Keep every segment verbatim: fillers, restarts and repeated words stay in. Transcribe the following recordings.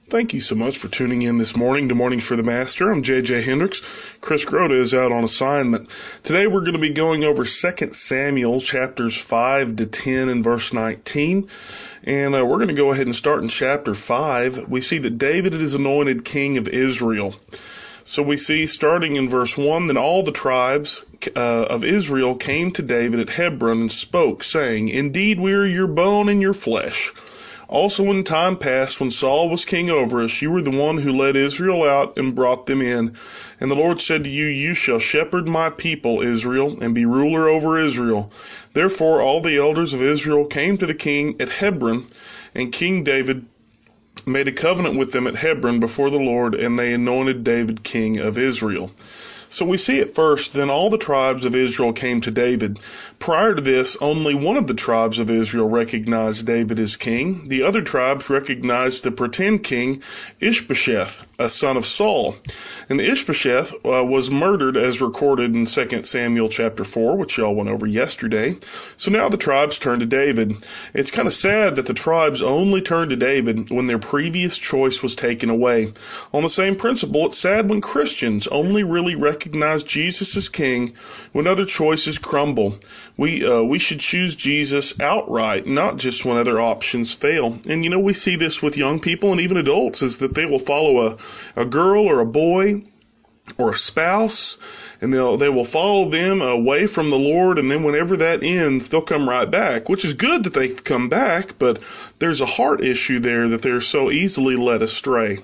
Thank you so much for tuning in this morning to Mornings for the Master. I'm J J Hendricks. Chris Grota is out on assignment. Today we're going to be going over Second Samuel chapters five to ten and verse nineteen. And uh, we're going to go ahead and start in chapter five. We see that David is anointed king of Israel. So we see, starting in verse one, that all the tribes uh, of Israel came to David at Hebron and spoke, saying, "Indeed, we are your bone and your flesh. Also in time past, when Saul was king over us, you were the one who led Israel out and brought them in. And the Lord said to you, you shall shepherd my people Israel, and be ruler over Israel. Therefore all the elders of Israel came to the king at Hebron, and King David made a covenant with them at Hebron before the Lord, and they anointed David king of Israel." So we see at first, then all the tribes of Israel came to David. Prior to this, only one of the tribes of Israel recognized David as king. The other tribes recognized the pretend king, Ishbosheth, a son of Saul. And Ishbosheth uh, was murdered as recorded in Second Samuel chapter four, which y'all went over yesterday. So now the tribes turn to David. It's kind of sad that the tribes only turned to David when their previous choice was taken away. On the same principle, it's sad when Christians only really recognize recognize Jesus as king when other choices crumble. We uh, we should choose Jesus outright, not just when other options fail. And you know, we see this with young people and even adults, is that they will follow a, a girl or a boy or a spouse, and they'll they will follow them away from the Lord, and then whenever that ends, they'll come right back, which is good that they've come back, but there's a heart issue there that they're so easily led astray.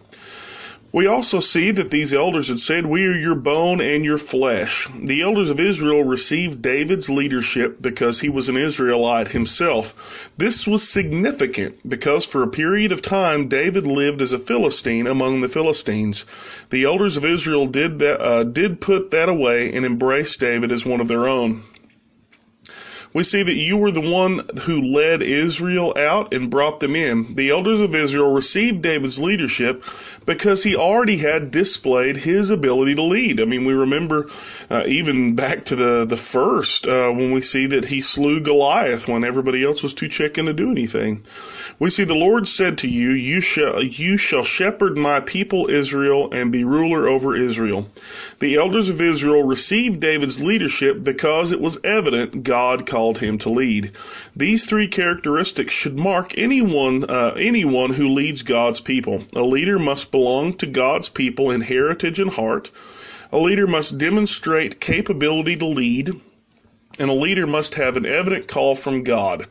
We also see that these elders had said, "We are your bone and your flesh." The elders of Israel received David's leadership because he was an Israelite himself. This was significant because for a period of time, David lived as a Philistine among the Philistines. The elders of Israel did that, uh, did put that away and embrace David as one of their own. We see that you were the one who led Israel out and brought them in. The elders of Israel received David's leadership because he already had displayed his ability to lead. I mean, we remember uh, even back to the, the first, uh, when we see that he slew Goliath when everybody else was too chicken to do anything. We see the Lord said to you, you shall, you shall shepherd my people Israel and be ruler over Israel. The elders of Israel received David's leadership because it was evident God called him to lead. These three characteristics should mark anyone, uh, anyone who leads God's people. A leader must belong to God's people in heritage and heart. A leader must demonstrate capability to lead. And a leader must have an evident call from God.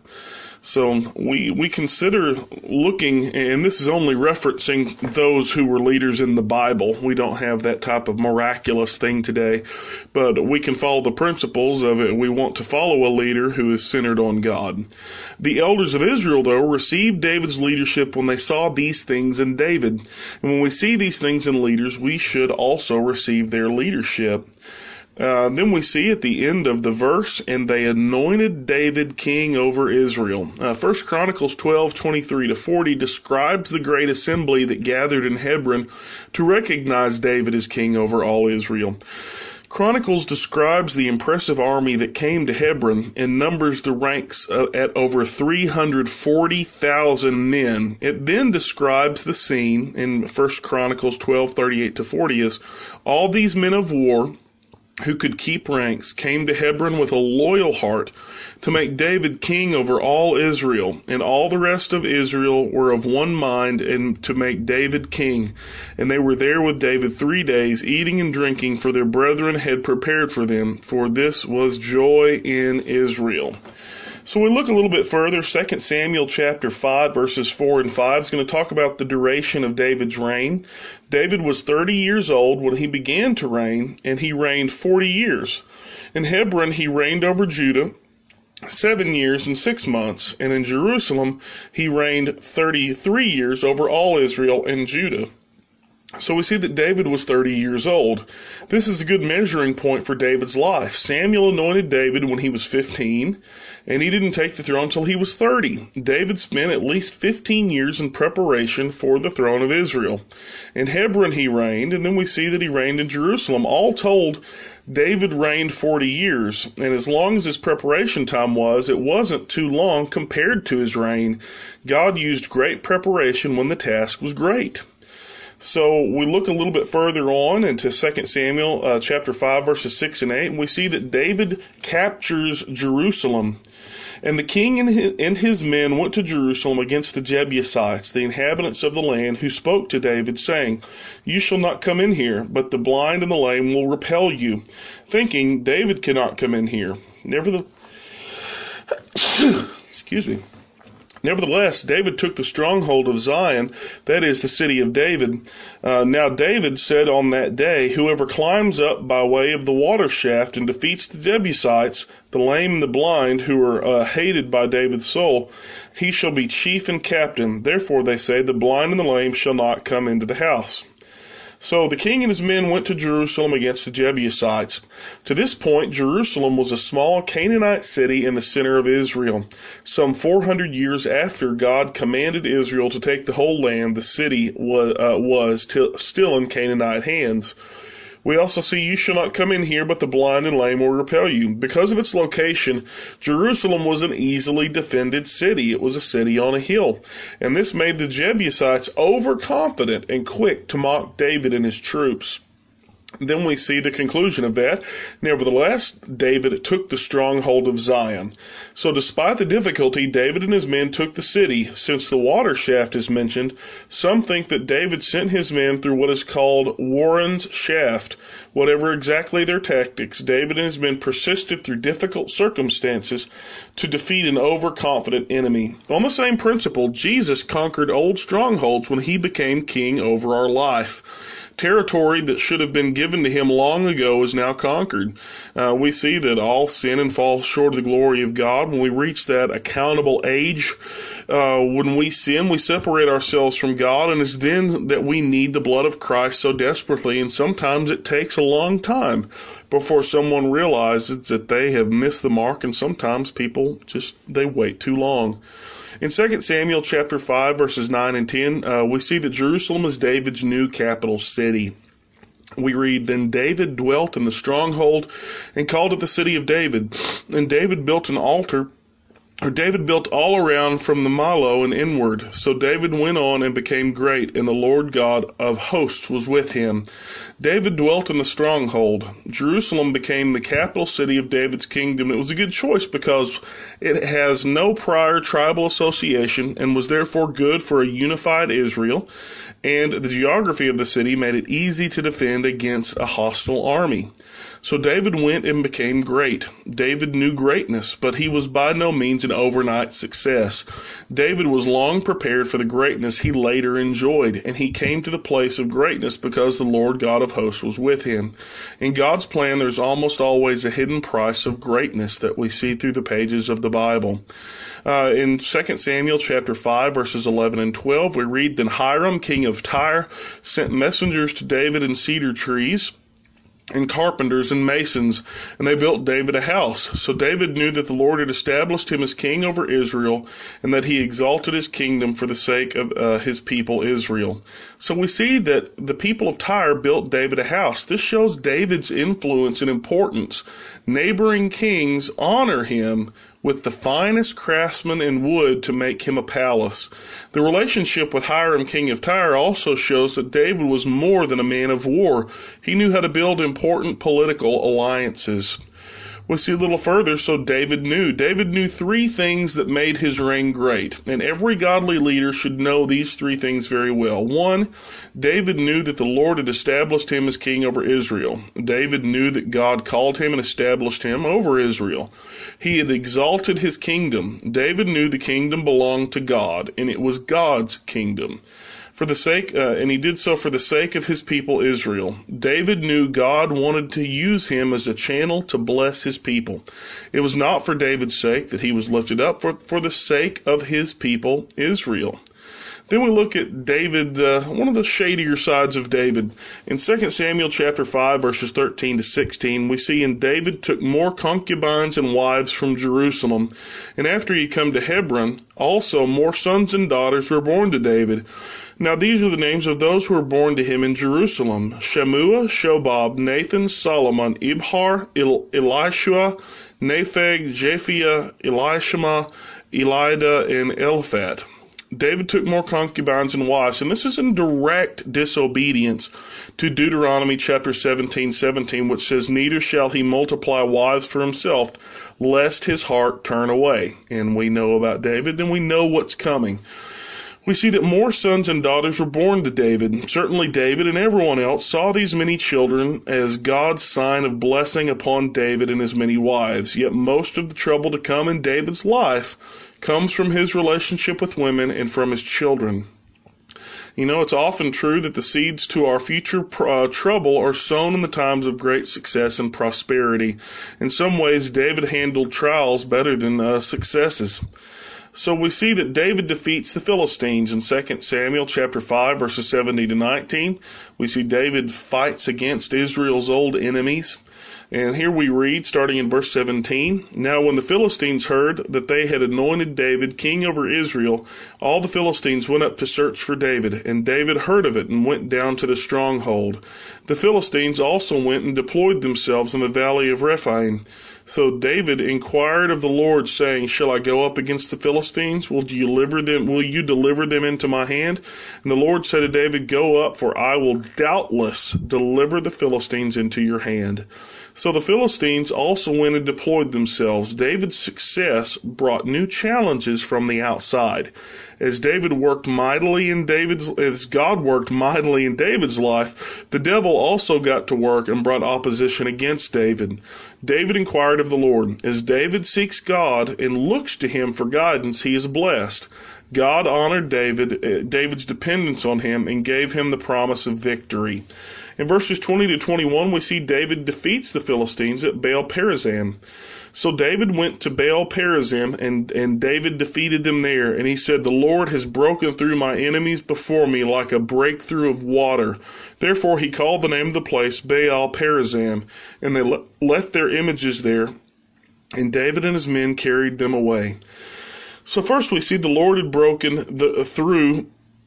So we we consider looking, and this is only referencing those who were leaders in the Bible. We don't have that type of miraculous thing today, but we can follow the principles of it. We want to follow a leader who is centered on God. The elders of Israel, though, received David's leadership when they saw these things in David. And when we see these things in leaders, we should also receive their leadership. Uh, then we see at the end of the verse, "And they anointed David king over Israel." Uh, First Chronicles twelve, twenty-three to forty describes the great assembly that gathered in Hebron to recognize David as king over all Israel. Chronicles describes the impressive army that came to Hebron and numbers the ranks uh, at over three hundred forty thousand men. It then describes the scene in First Chronicles twelve, thirty-eight to forty as all these men of war who could keep ranks came to Hebron with a loyal heart to make David king over all Israel, and all the rest of Israel were of one mind and to make David king. And they were there with David three days, eating and drinking, for their brethren had prepared for them, for this was joy in Israel. So we look a little bit further. Second Samuel chapter five, verses four and five is going to talk about the duration of David's reign. David was thirty years old when he began to reign, and he reigned forty years. In Hebron, he reigned over Judah seven years and six months, and in Jerusalem, he reigned thirty-three years over all Israel and Judah. So we see that David was thirty years old. This is a good measuring point for David's life. Samuel anointed David when he was fifteen, and he didn't take the throne until he was thirty. David spent at least fifteen years in preparation for the throne of Israel. In Hebron he reigned, and then we see that he reigned in Jerusalem. All told, David reigned forty years, and as long as his preparation time was, it wasn't too long compared to his reign. God used great preparation when the task was great. So we look a little bit further on into Second Samuel uh, chapter five, verses six and eight, and we see that David captures Jerusalem. And the king and his, and his men went to Jerusalem against the Jebusites, the inhabitants of the land, who spoke to David, saying, "You shall not come in here, but the blind and the lame will repel you," thinking, "David cannot come in here." Nevertheless, excuse me. Nevertheless, David took the stronghold of Zion, that is, the city of David. Uh, now David said on that day, "Whoever climbs up by way of the water shaft and defeats the Jebusites, the lame and the blind, who are uh, hated by David's soul, he shall be chief and captain. Therefore, they say, the blind and the lame shall not come into the house." So the king and his men went to Jerusalem against the Jebusites. To this point, Jerusalem was a small Canaanite city in the center of Israel. Some four hundred years after God commanded Israel to take the whole land, the city was, uh, was till, still in Canaanite hands. We also see, "You shall not come in here, but the blind and lame will repel you." Because of its location, Jerusalem was an easily defended city. It was a city on a hill. And this made the Jebusites overconfident and quick to mock David and his troops. Then we see the conclusion of that. Nevertheless, David took the stronghold of Zion. So despite the difficulty, David and his men took the city. Since the water shaft is mentioned, some think that David sent his men through what is called Warren's Shaft. Whatever exactly their tactics, David and his men persisted through difficult circumstances to defeat an overconfident enemy. On the same principle, Jesus conquered old strongholds when he became king over our life. Territory that should have been given to him long ago is now conquered. Uh, we see that all sin and fall short of the glory of God. When we reach that accountable age, uh, when we sin, we separate ourselves from God, and it's then that we need the blood of Christ so desperately, and sometimes it takes a long time before someone realizes that they have missed the mark, and sometimes people just, they wait too long. In Second Samuel chapter five, verses nine and ten, uh, we see that Jerusalem is David's new capital city. We read, "Then David dwelt in the stronghold and called it the city of David. And David built an altar Or David built all around from the Millo and inward. So David went on and became great, and the Lord God of hosts was with him. David dwelt in the stronghold. Jerusalem became the capital city of David's kingdom. It was a good choice because it has no prior tribal association and was therefore good for a unified Israel, and the geography of the city made it easy to defend against a hostile army. So David went and became great. David knew greatness, but he was by no means an overnight success. David was long prepared for the greatness he later enjoyed, and he came to the place of greatness because the Lord God of hosts was with him. In God's plan, there's almost always a hidden price of greatness that we see through the pages of the Bible. Uh, in Second Samuel chapter five, verses eleven and twelve, we read, "Then Hiram, king of Tyre, sent messengers to David in cedar trees, and carpenters and masons, and they built David a house. So David knew that the Lord had established him as king over Israel, and that he exalted his kingdom for the sake of uh, his people Israel." So we see that the people of Tyre built David a house. This shows David's influence and importance. Neighboring kings honor him with the finest craftsmen in wood to make him a palace. The relationship with Hiram, king of Tyre, also shows that David was more than a man of war. He knew how to build important political alliances. We see a little further, so David knew. David knew three things that made his reign great, and every godly leader should know these three things very well. One, David knew that the Lord had established him as king over Israel. David knew that God called him and established him over Israel. He had exalted his kingdom. David knew the kingdom belonged to God, and it was God's kingdom. For the sake, uh, and he did so for the sake of his people Israel. David knew God wanted to use him as a channel to bless his people. It was not for David's sake that he was lifted up, for, for the sake of his people Israel. Then we look at David, uh, one of the shadier sides of David. In Second Samuel chapter five, verses thirteen to sixteen, we see, "And David took more concubines and wives from Jerusalem. And after he come to Hebron, also more sons and daughters were born to David. Now these are the names of those who were born to him in Jerusalem: Shammua, Shobab, Nathan, Solomon, Ibhar, El- Elishua, Nepheg, Japhiah, Elishama, Elida, and Eliphat. David took more concubines and wives, and this is in direct disobedience to Deuteronomy chapter seventeen, seventeen, which says, "Neither shall he multiply wives for himself, lest his heart turn away." And we know about David, then we know what's coming. We see that more sons and daughters were born to David. Certainly David and everyone else saw these many children as God's sign of blessing upon David and his many wives. Yet most of the trouble to come in David's life comes from his relationship with women and from his children. You know, it's often true that the seeds to our future uh, trouble are sown in the times of great success and prosperity. In some ways, David handled trials better than uh, successes. So we see that David defeats the Philistines in Second Samuel chapter five, verses seventeen to nineteen. We see David fights against Israel's old enemies. And here we read, starting in verse seventeen, "Now when the Philistines heard that they had anointed David king over Israel, all the Philistines went up to search for David, and David heard of it and went down to the stronghold. The Philistines also went and deployed themselves in the valley of Rephaim. So David inquired of the Lord, saying, Shall I go up against the Philistines? Will you deliver them, will you deliver them into my hand? And the Lord said to David, Go up, for I will doubtless deliver the Philistines into your hand. So the Philistines also went and deployed themselves. David's success brought new challenges from the outside. As David worked mightily in David's, as God worked mightily in David's life, the devil also got to work and brought opposition against David. David inquired of the Lord. As David seeks God and looks to him for guidance, he is blessed. God honored David, uh, David's dependence on him, and gave him the promise of victory. In verses twenty to twenty-one, we see David defeats the Philistines at Baal Perazim. So David went to Baal Perazim, and, and David defeated them there. And he said, The Lord has broken through my enemies before me like a breakthrough of water. Therefore he called the name of the place Baal Perazim, and they le- left their images there, and David and his men carried them away. So first we see the Lord had broken the, through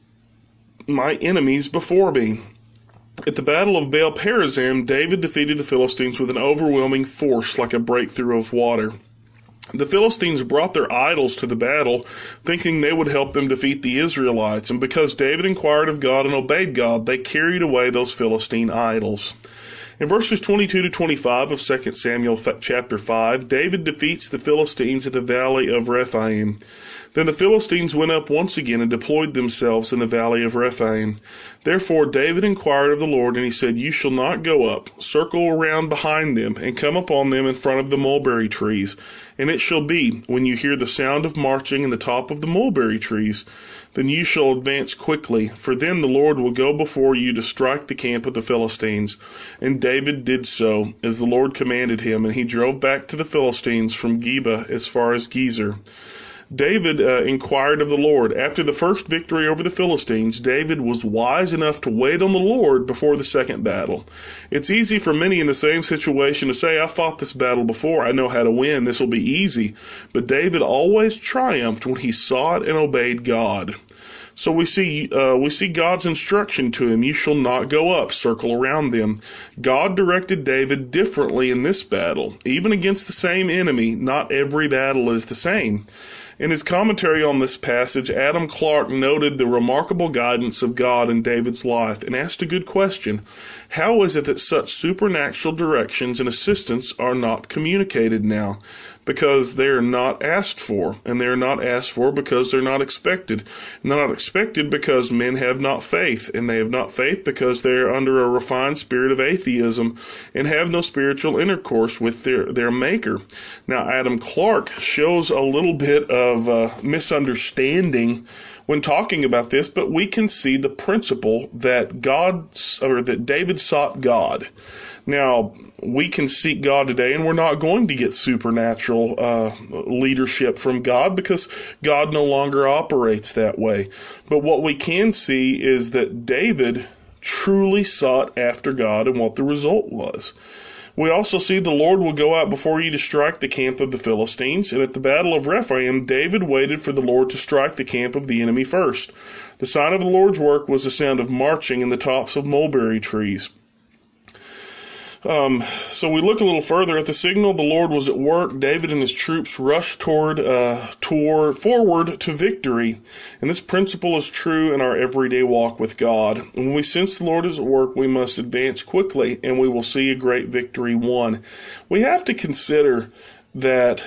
my enemies before me. At the battle of Baal Perazim, David defeated the Philistines with an overwhelming force like a breakthrough of water. The Philistines brought their idols to the battle, thinking they would help them defeat the Israelites, and because David inquired of God and obeyed God, they carried away those Philistine idols. In verses twenty-two to twenty-five of Second Samuel chapter five, David defeats the Philistines at the valley of Rephaim. Then the Philistines went up once again and deployed themselves in the valley of Rephaim. Therefore David inquired of the Lord, and he said, You shall not go up. Circle around behind them, and come upon them in front of the mulberry trees. And it shall be, when you hear the sound of marching in the top of the mulberry trees, then you shall advance quickly, for then the Lord will go before you to strike the camp of the Philistines. And David did so, as the Lord commanded him, and he drove back to the Philistines from Geba as far as Gezer. David uh, inquired of the Lord. After the first victory over the Philistines, David was wise enough to wait on the Lord before the second battle. It's easy for many in the same situation to say, I fought this battle before, I know how to win, this will be easy. But David always triumphed when he sought and obeyed God. So we see uh, we see God's instruction to him, you shall not go up, circle around them. God directed David differently in this battle. Even against the same enemy, not every battle is the same. In his commentary on this passage, Adam Clarke noted the remarkable guidance of God in David's life and asked a good question. How is it that such supernatural directions and assistance are not communicated now? Because they're not asked for, and they're not asked for because they're not expected. And they're not expected because men have not faith, and they have not faith because they're under a refined spirit of atheism and have no spiritual intercourse with their, their maker. Now, Adam Clarke shows a little bit of uh, misunderstanding when talking about this, but we can see the principle that God, or that David sought God. Now, we can seek God today, and we're not going to get supernatural uh, leadership from God because God no longer operates that way. But what we can see is that David truly sought after God and what the result was. We also see the Lord will go out before you to strike the camp of the Philistines, and at the battle of Rephaim, David waited for the Lord to strike the camp of the enemy first. The sign of the Lord's work was the sound of marching in the tops of mulberry trees. Um, so we look a little further. At the signal, the Lord was at work. David and his troops rushed toward, uh, toward, forward to victory. And this principle is true in our everyday walk with God. When we sense the Lord is at work, we must advance quickly, and we will see a great victory won. We have to consider that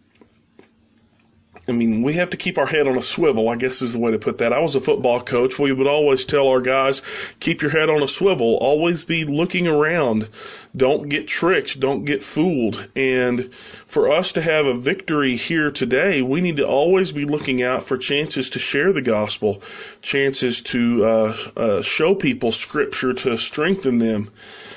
I mean, we have to keep our head on a swivel, I guess is the way to put that. I was a football coach. We would always tell our guys, keep your head on a swivel. Always be looking around. Don't get tricked. Don't get fooled. And for us to have a victory here today, we need to always be looking out for chances to share the gospel, chances to uh, uh, show people Scripture to strengthen them.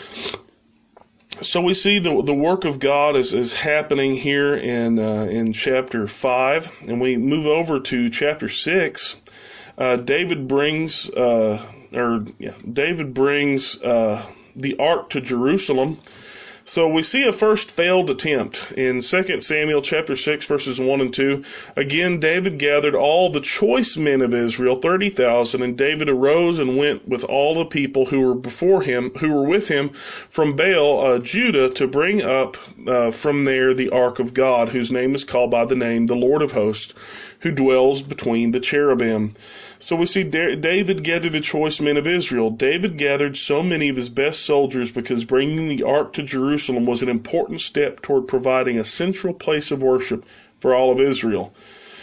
So we see the the work of God is, is happening here in uh, in chapter five, and we move over to chapter six. Uh, David brings uh, or yeah, David brings uh, the ark to Jerusalem. So we see a first failed attempt in Second Samuel chapter six, verses one and two. Again, David gathered all the choice men of Israel, thirty thousand, and David arose and went with all the people who were before him, who were with him from Baal, uh, Judah, to bring up uh, from there the ark of God, whose name is called by the name the Lord of hosts, who dwells between the cherubim. So we see David gathered the choice men of Israel. David gathered so many of his best soldiers because bringing the ark to Jerusalem was an important step toward providing a central place of worship for all of Israel.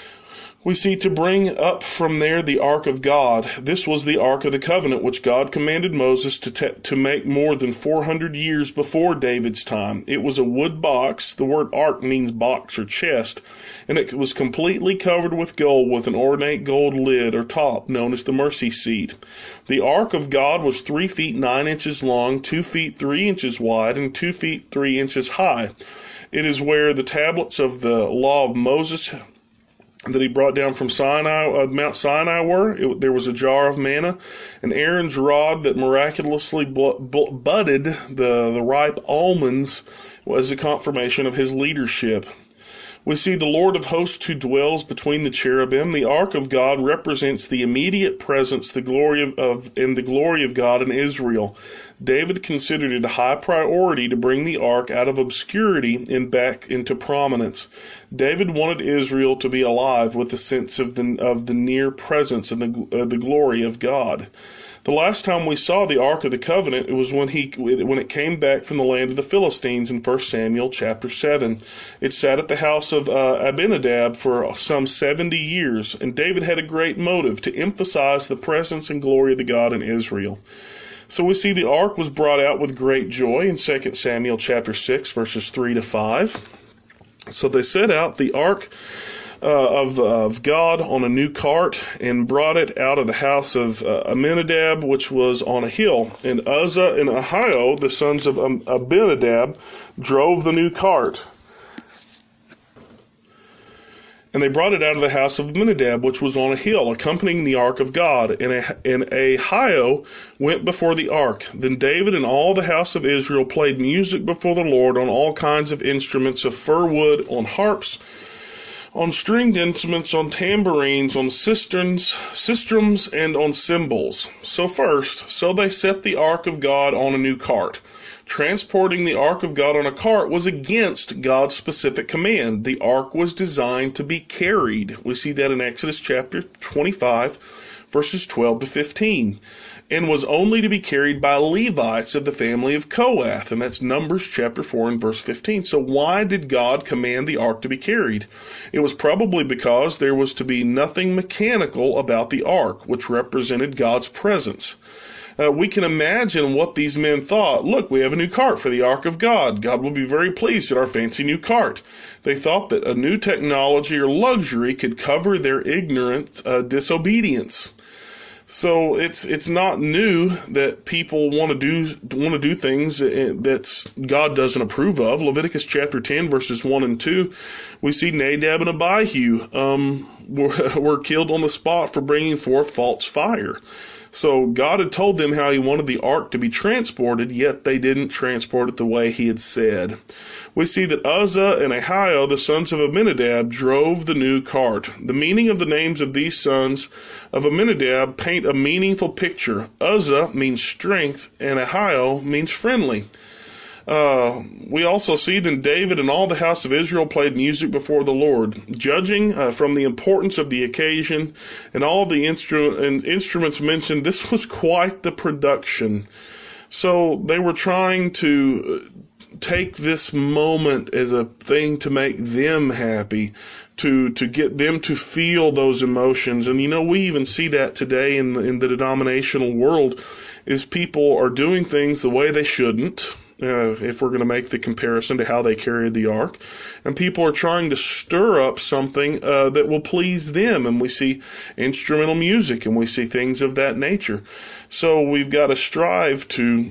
We see to bring up from there the ark of God. This was the ark of the covenant, which God commanded Moses to te- to make more than four hundred years before David's time. It was a wood box. The word ark means box or chest, and it was completely covered with gold with an ornate gold lid or top known as the mercy seat. The ark of God was three feet nine inches long, two feet three inches wide, and two feet three inches high. It is where the tablets of the law of Moses that he brought down from Sinai, uh, Mount Sinai were. It, there was a jar of manna, and Aaron's rod that miraculously bl- bl- budded the, the ripe almonds was a confirmation of his leadership. We see the Lord of hosts who dwells between the cherubim. The ark of God represents the immediate presence, the glory of, of and the glory of God in Israel. David considered it a high priority to bring the ark out of obscurity and back into prominence. David wanted Israel to be alive with the sense of the of the near presence and the uh, the glory of God. The last time we saw the Ark of the Covenant, it was when he when it came back from the land of the Philistines in First Samuel chapter seven. It sat at the house of uh, Abinadab for some seventy years, and David had a great motive to emphasize the presence and glory of the God in Israel. So we see the ark was brought out with great joy in Second Samuel chapter six, verses three to five. So they set out the ark Uh, of, of God on a new cart and brought it out of the house of uh, Aminadab, which was on a hill. And Uzzah and Ahio, the sons of um, Abinadab, drove the new cart. And they brought it out of the house of Aminadab, which was on a hill, accompanying the ark of God. And, a, and Ahio went before the ark. Then David and all the house of Israel played music before the Lord on all kinds of instruments of fir wood, on harps, on stringed instruments, on tambourines, on cisterns, sistrums, and on cymbals. So first, so they set the ark of God on a new cart. Transporting the ark of God on a cart was against God's specific command. The ark was designed to be carried. We see that in Exodus chapter twenty-five, verses twelve to fifteen. And was only to be carried by Levites of the family of Kohath. And that's Numbers chapter four and verse fifteen. So why did God command the ark to be carried? It was probably because there was to be nothing mechanical about the ark, which represented God's presence. Uh, we can imagine what these men thought. Look, we have a new cart for the ark of God. God will be very pleased at our fancy new cart. They thought that a new technology or luxury could cover their ignorant uh, disobedience. So it's it's not new that people want to do want to do things that God doesn't approve of. Leviticus chapter ten, verses one and two, we see Nadab and Abihu um, were, were killed on the spot for bringing forth false fire. So God had told them how he wanted the ark to be transported, yet they didn't transport it the way he had said. We see that Uzzah and Ahio, the sons of Aminadab, drove the new cart. The meaning of the names of these sons of Aminadab paint a meaningful picture. Uzzah means strength, and Ahio means friendly. Uh, we also see that David and all the house of Israel played music before the Lord. Judging uh, from the importance of the occasion and all the instru- and instruments mentioned, this was quite the production. So they were trying to take this moment as a thing to make them happy, to to get them to feel those emotions. And you know, we even see that today in the, in the denominational world, is people are doing things the way they shouldn't. Uh, if we're going to make the comparison to how they carried the ark, and people are trying to stir up something uh, that will please them, and we see instrumental music, and we see things of that nature. So we've got to strive to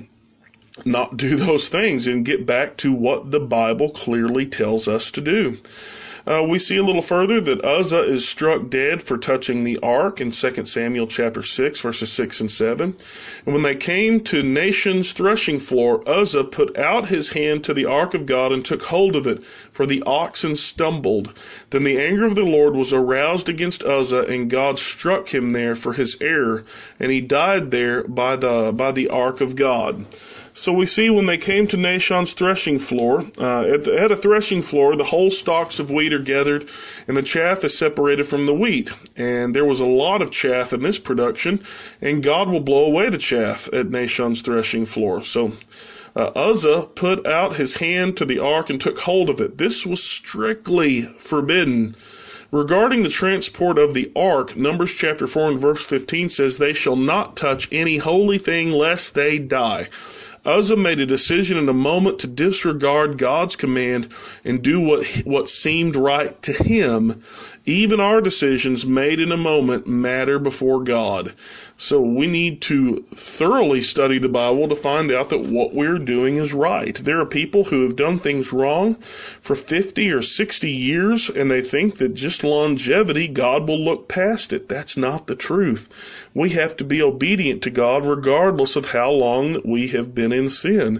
not do those things and get back to what the Bible clearly tells us to do. Uh, we see a little further that Uzzah is struck dead for touching the ark in Second Samuel chapter six, verses six and seven. And when they came to Nation's threshing floor, Uzzah put out his hand to the ark of God and took hold of it, for the oxen stumbled. Then the anger of the Lord was aroused against Uzzah, and God struck him there for his error, and he died there by the by the ark of God. So we see when they came to Naashon's threshing floor, uh, at, the, at a threshing floor, the whole stalks of wheat are gathered, and the chaff is separated from the wheat. And there was a lot of chaff in this production, and God will blow away the chaff at Naashon's threshing floor. So uh, Uzzah put out his hand to the ark and took hold of it. This was strictly forbidden. Regarding the transport of the ark, Numbers chapter four and verse fifteen says, "They shall not touch any holy thing lest they die." Uzzah made a decision in a moment to disregard God's command and do what what seemed right to him. Even our decisions made in a moment matter before God. So we need to thoroughly study the Bible to find out that what we're doing is right. There are people who have done things wrong for fifty or sixty years, and they think that just longevity, God will look past it. That's not the truth. We have to be obedient to God regardless of how long that we have been in sin.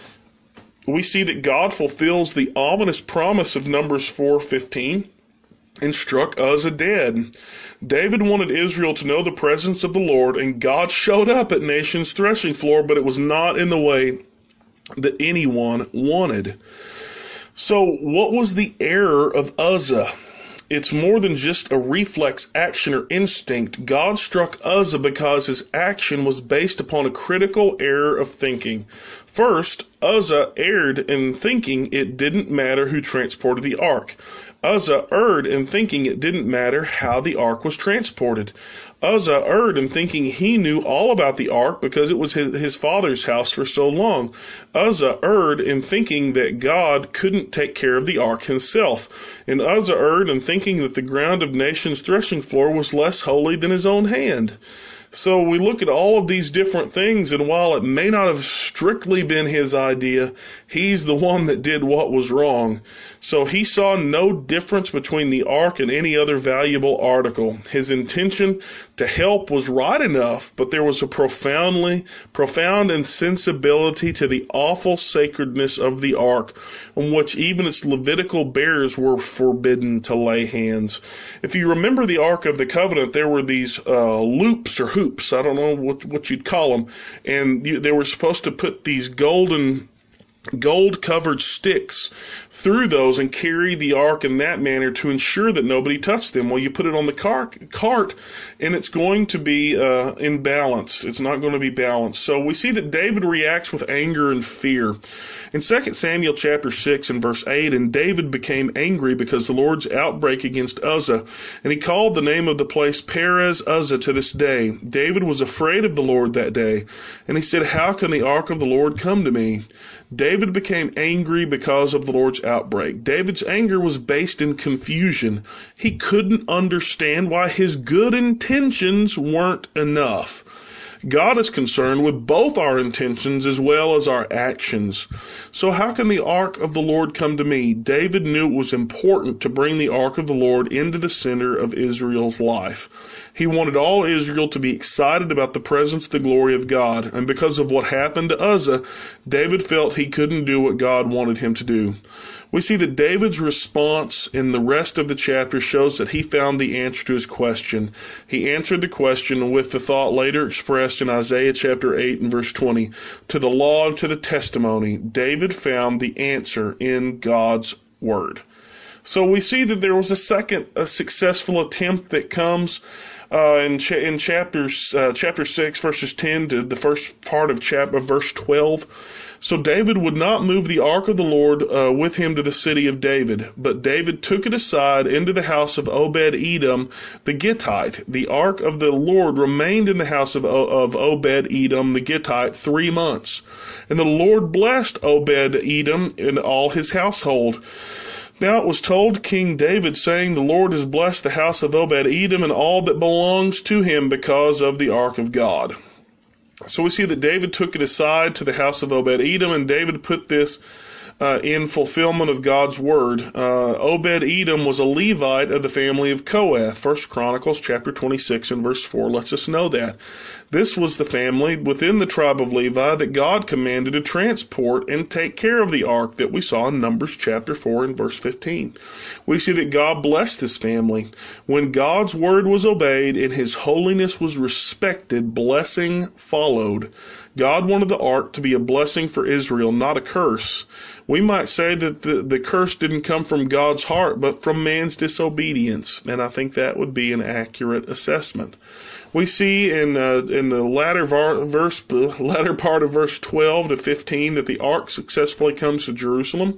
We see that God fulfills the ominous promise of Numbers four fifteen. And struck Uzzah dead. David wanted Israel to know the presence of the Lord, and God showed up at Nation's threshing floor, but it was not in the way that anyone wanted. So what was the error of Uzzah? It's more than just a reflex action or instinct. God struck Uzzah because his action was based upon a critical error of thinking. First, Uzzah erred in thinking it didn't matter who transported the ark. Uzzah erred in thinking it didn't matter how the ark was transported. Uzzah erred in thinking he knew all about the ark because it was his, his father's house for so long. Uzzah erred in thinking that God couldn't take care of the ark himself. And Uzzah erred in thinking that the ground of Nation's threshing floor was less holy than his own hand. So we look at all of these different things, and while it may not have strictly been his idea, he's the one that did what was wrong. So he saw no difference between the ark and any other valuable article. His intention to help was right enough, but there was a profoundly, profound insensibility to the awful sacredness of the ark, on which even its Levitical bearers were forbidden to lay hands. If you remember the Ark of the Covenant, there were these uh, loops or hoops, I don't know what, what you'd call them, and you, they were supposed to put these golden gold-covered sticks through those and carry the ark in that manner to ensure that nobody touched them. Well, you put it on the car- cart, and it's going to be uh, in balance. It's not going to be balanced. So we see that David reacts with anger and fear. In Second Samuel chapter six and verse eight, "And David became angry because the Lord's outbreak against Uzzah, and he called the name of the place Perez Uzzah to this day. David was afraid of the Lord that day, and he said, 'How can the ark of the Lord come to me?' David became angry because of the Lord's outbreak. David's anger was based in confusion. He couldn't understand why his good intentions weren't enough. God is concerned with both our intentions as well as our actions. So how can the ark of the Lord come to me? David knew it was important to bring the ark of the Lord into the center of Israel's life. He wanted all Israel to be excited about the presence of the glory of God. And because of what happened to Uzzah, David felt he couldn't do what God wanted him to do. We see that David's response in the rest of the chapter shows that he found the answer to his question. He answered the question with the thought later expressed addressed in Isaiah chapter eight and verse twenty, to the law and to the testimony, David found the answer in God's word. So we see that there was a second, a successful attempt that comes uh, in cha- in chapters uh, chapter six, verses ten to the first part of chapter verse twelve. So David would not move the ark of the Lord uh, with him to the city of David, but David took it aside into the house of Obed-Edom the Gittite. The ark of the Lord remained in the house of, of Obed-Edom the Gittite three months. And the Lord blessed Obed-Edom and all his household. Now it was told King David, saying, the Lord has blessed the house of Obed-Edom and all that belongs to him because of the ark of God. So we see that David took it aside to the house of Obed-Edom, and David put this uh, in fulfillment of God's word. Uh, Obed-Edom was a Levite of the family of Kohath. First Chronicles chapter twenty-six and verse four lets us know that. This was the family within the tribe of Levi that God commanded to transport and take care of the ark that we saw in Numbers chapter four and verse fifteen. We see that God blessed this family. When God's word was obeyed and his holiness was respected, blessing followed. God wanted the ark to be a blessing for Israel, not a curse. We might say that the, the curse didn't come from God's heart, but from man's disobedience, and I think that would be an accurate assessment. We see in uh, in the latter var- verse, latter part of verse twelve to fifteen that the ark successfully comes to Jerusalem.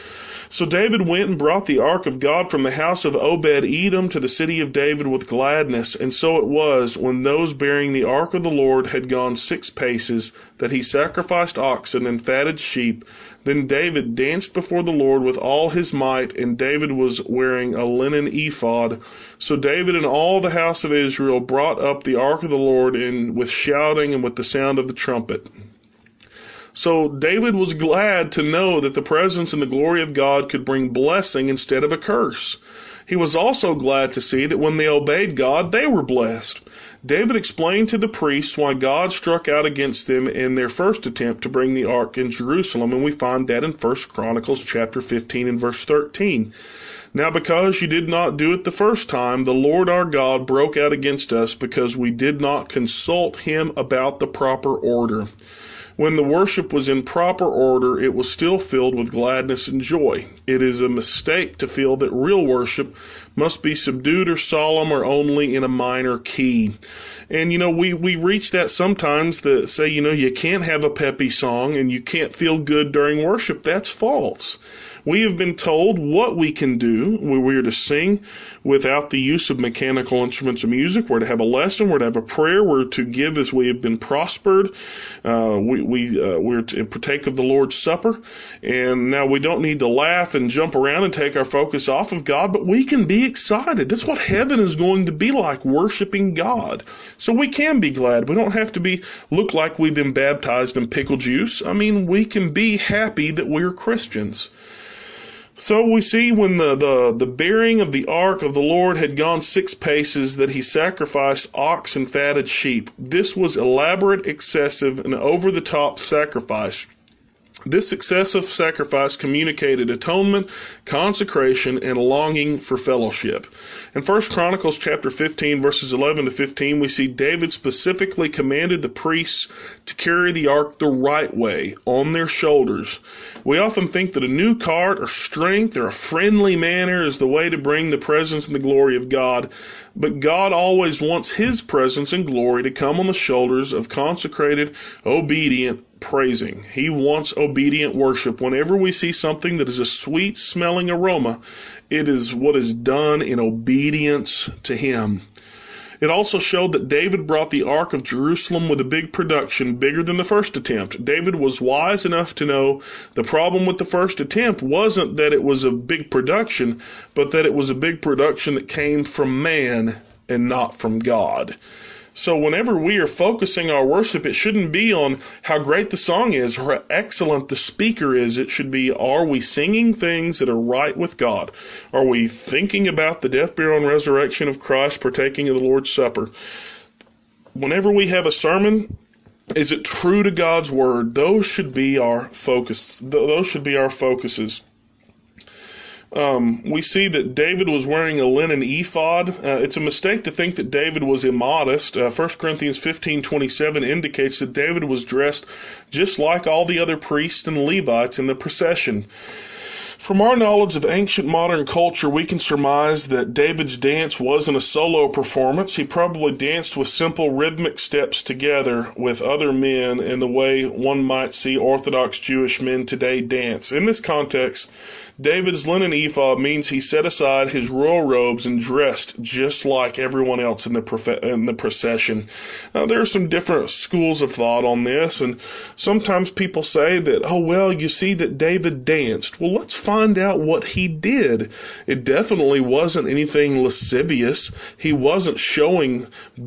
So David went and brought the ark of God from the house of Obed-Edom to the city of David with gladness. And so it was, when those bearing the ark of the Lord had gone six paces, that he sacrificed oxen and fatted sheep. Then David danced before the Lord with all his might, and David was wearing a linen ephod. So David and all the house of Israel brought up the ark of the Lord in, with shouting and with the sound of the trumpet. So David was glad to know that the presence and the glory of God could bring blessing instead of a curse. He was also glad to see that when they obeyed God, they were blessed. David explained to the priests why God struck out against them in their first attempt to bring the ark in Jerusalem, and we find that in First Chronicles chapter fifteen and verse thirteen. Now because you did not do it the first time, the Lord our God broke out against us because we did not consult him about the proper order. When the worship was in proper order, it was still filled with gladness and joy. It is a mistake to feel that real worship must be subdued or solemn or only in a minor key. And, you know, we, we reach that sometimes that say, you know, you can't have a peppy song and you can't feel good during worship. That's false. We have been told what we can do. We are to sing without the use of mechanical instruments of music. We're to have a lesson. We're to have a prayer. We're to give as we have been prospered. Uh, we, we, uh, we're to partake of the Lord's Supper. And now we don't need to laugh and jump around and take our focus off of God, but we can be excited. That's what heaven is going to be like, worshiping God. So we can be glad. We don't have to be, look like we've been baptized in pickle juice. I mean, we can be happy that we're Christians. So we see when the, the, the bearing of the ark of the Lord had gone six paces that he sacrificed ox and fatted sheep. This was elaborate, excessive, and over-the-top sacrifice. This excessive sacrifice communicated atonement, consecration, and a longing for fellowship. In First Chronicles chapter fifteen, verses eleven to fifteen, we see David specifically commanded the priests to carry the ark the right way, on their shoulders. We often think that a new cart or strength or a friendly manner is the way to bring the presence and the glory of God, but God always wants his presence and glory to come on the shoulders of consecrated, obedient, praising. He wants obedient worship. Whenever we see something that is a sweet-smelling aroma, it is what is done in obedience to him. It also showed that David brought the Ark of Jerusalem with a big production, bigger than the first attempt. David was wise enough to know the problem with the first attempt wasn't that it was a big production, but that it was a big production that came from man and not from God. So whenever we are focusing our worship, it shouldn't be on how great the song is or how excellent the speaker is. It should be, are we singing things that are right with God? Are we thinking about the death, burial, and resurrection of Christ, partaking of the Lord's Supper? Whenever we have a sermon, is it true to God's Word? Those should be our focus. Those should be our focuses. Um, we see that David was wearing a linen ephod. Uh, it's a mistake to think that David was immodest. Uh, First Corinthians fifteen twenty-seven indicates that David was dressed just like all the other priests and Levites in the procession. From our knowledge of ancient modern culture, we can surmise that David's dance wasn't a solo performance. He probably danced with simple rhythmic steps together with other men in the way one might see Orthodox Jewish men today dance. In this context, David's linen ephod means he set aside his royal robes and dressed just like everyone else in the profe- in the procession. Now, there are some different schools of thought on this, and sometimes people say that, oh, well, you see that David danced. Well, let's find out what he did. It definitely wasn't anything lascivious. He wasn't showing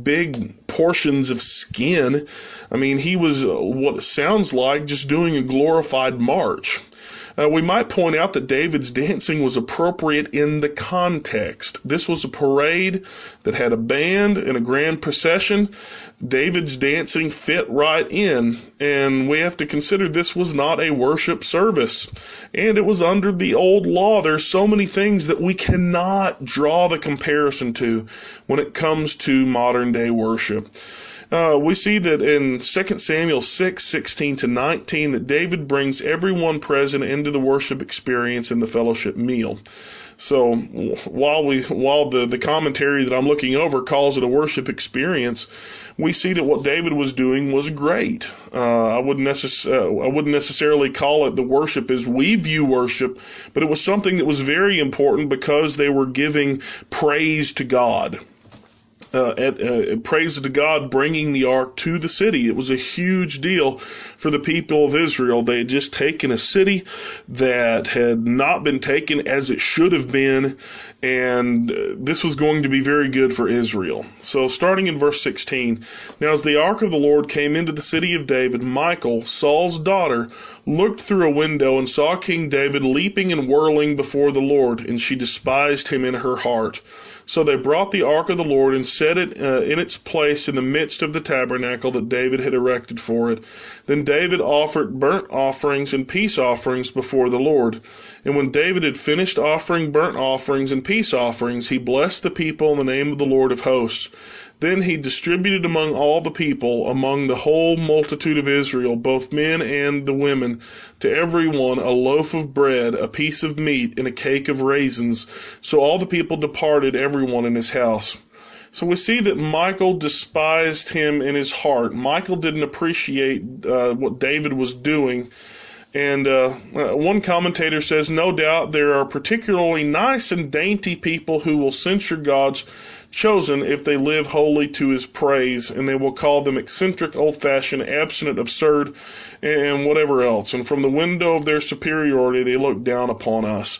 big portions of skin. I mean, he was uh, what it sounds like just doing a glorified march. Uh, we might point out that David's dancing was appropriate in the context. This was a parade that had a band and a grand procession. David's dancing fit right in, and we have to consider this was not a worship service, and it was under the old law. There's so many things that we cannot draw the comparison to when it comes to modern day worship. Uh, we see that in Second Samuel six, sixteen to nineteen, that David brings everyone present into the worship experience in the fellowship meal. So while we, while the, the commentary that I'm looking over calls it a worship experience, we see that what David was doing was great. Uh, I wouldn't necess- uh, I wouldn't necessarily call it the worship as we view worship, but it was something that was very important because they were giving praise to God. Uh, at, uh, praise to God bringing the ark to the city. It was a huge deal for the people of Israel. They had just taken a city that had not been taken as it should have been, and uh, this was going to be very good for Israel. So starting in verse sixteen, now as the ark of the Lord came into the city of David, Michal, Saul's daughter, looked through a window and saw King David leaping and whirling before the Lord, and she despised him in her heart. So they brought the ark of the Lord and set it uh, in its place in the midst of the tabernacle that David had erected for it. Then David offered burnt offerings and peace offerings before the Lord. And when David had finished offering burnt offerings and peace offerings, he blessed the people in the name of the Lord of hosts. Then he distributed among all the people, among the whole multitude of Israel, both men and the women, to every one a loaf of bread, a piece of meat, and a cake of raisins. So all the people departed, every one in his house. So we see that Michal despised him in his heart. Michal didn't appreciate uh, what David was doing. And uh, one commentator says, no doubt there are particularly nice and dainty people who will censure God's chosen if they live wholly to his praise, and they will call them eccentric, old-fashioned, abstinent, absurd, and whatever else. And from the window of their superiority, they look down upon us.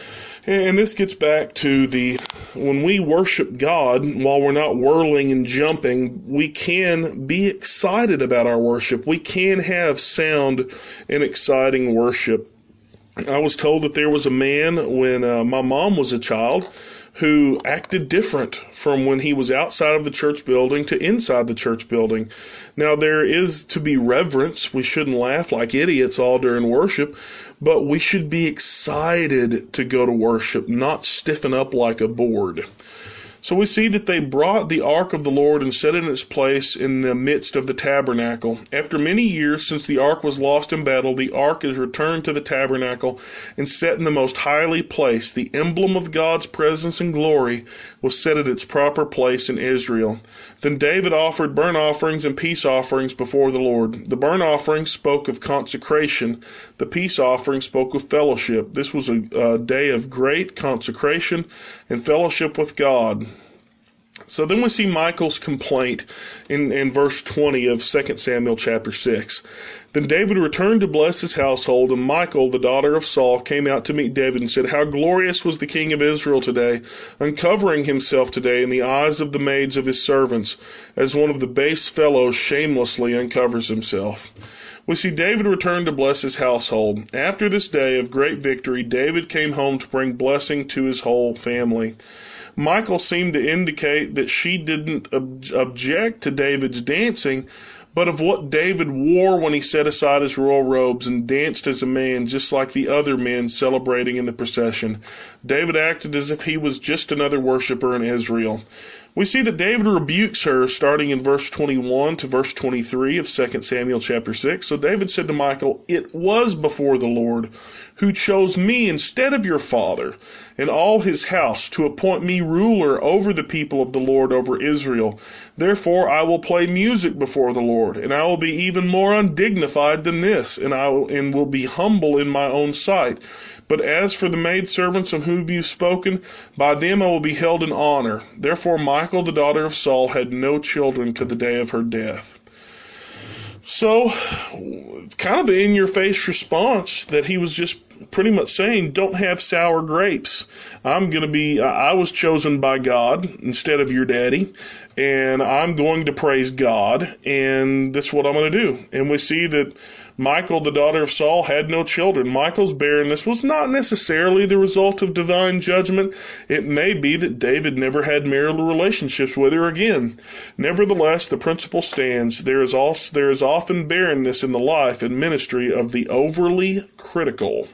And this gets back to the, when we worship God, while we're not whirling and jumping, we can be excited about our worship. We can have sound and exciting worship. I was told that there was a man when uh, my mom was a child who acted different from when he was outside of the church building to inside the church building. Now, there is to be reverence. We shouldn't laugh like idiots all during worship, but we should be excited to go to worship, not stiffen up like a board. So we see that they brought the ark of the Lord and set it in its place in the midst of the tabernacle. After many years since the ark was lost in battle, the ark is returned to the tabernacle and set in the most highly place. The emblem of God's presence and glory was set at its proper place in Israel. Then David offered burnt offerings and peace offerings before the Lord. The burnt offerings spoke of consecration. The peace offering spoke of fellowship. This was a, a day of great consecration and fellowship with God. So then we see Michal's complaint in, in verse twenty of Second Samuel chapter six. Then David returned to bless his household, and Michal, the daughter of Saul, came out to meet David and said, how glorious was the king of Israel today, uncovering himself today in the eyes of the maids of his servants, as one of the base fellows shamelessly uncovers himself. We see David return to bless his household. After this day of great victory, David came home to bring blessing to his whole family. Michal seemed to indicate that she didn't ob- object to David's dancing, but of what David wore when he set aside his royal robes and danced as a man, just like the other men celebrating in the procession. David acted as if he was just another worshiper in Israel. We see that David rebukes her starting in verse twenty-one to verse twenty-three of Second Samuel chapter six. So David said to Michal, "It was before the Lord who chose me instead of your father and all his house to appoint me ruler over the people of the Lord, over Israel. Therefore I will play music before the Lord, and I will be even more undignified than this, and I will, and will be humble in my own sight. But as for the maidservants of whom you've spoken, by them I will be held in honor." Therefore Michal, the daughter of Saul, had no children to the day of her death. So, it's kind of an in-your-face response that he was just pretty much saying, don't have sour grapes. I'm going to be, I was chosen by God instead of your daddy, and I'm going to praise God, and that's what I'm going to do. And we see that Michal, the daughter of Saul, had no children. Michal's barrenness was not necessarily the result of divine judgment. It may be that David never had marital relationships with her again. Nevertheless, the principle stands. There is also, there is often barrenness in the life and ministry of the overly critical.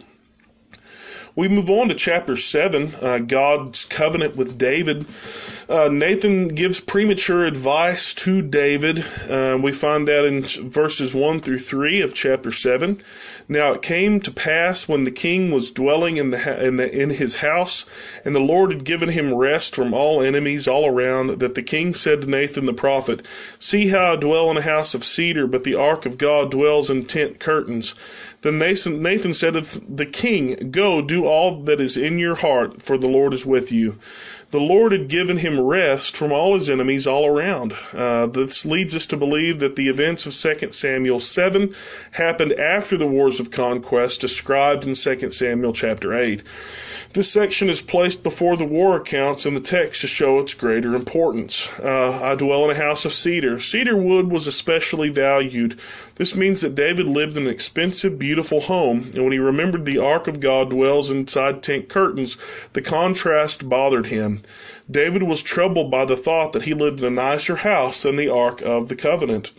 We move on to chapter seven, uh, God's covenant with David. Uh, Nathan gives premature advice to David. Uh, we find that in verses one through three of chapter seven. Now it came to pass when the king was dwelling in the, in the in his house, and the Lord had given him rest from all enemies all around, that the king said to Nathan the prophet, "See how I dwell in a house of cedar, but the ark of God dwells in tent curtains." Then Nathan, Nathan said to the king, "Go, do all that is in your heart, for the Lord is with you." The Lord had given him rest from all his enemies all around. Uh, this leads us to believe that the events of Second Samuel seven happened after the wars of conquest described in Second Samuel chapter eight. This section is placed before the war accounts in the text to show its greater importance. Uh, I dwell in a house of cedar. Cedar wood was especially valued. This means that David lived in an expensive, beautiful home, and when he remembered the ark of God dwells inside tent curtains, the contrast bothered him. David was troubled by the thought that he lived in a nicer house than the ark of the covenant.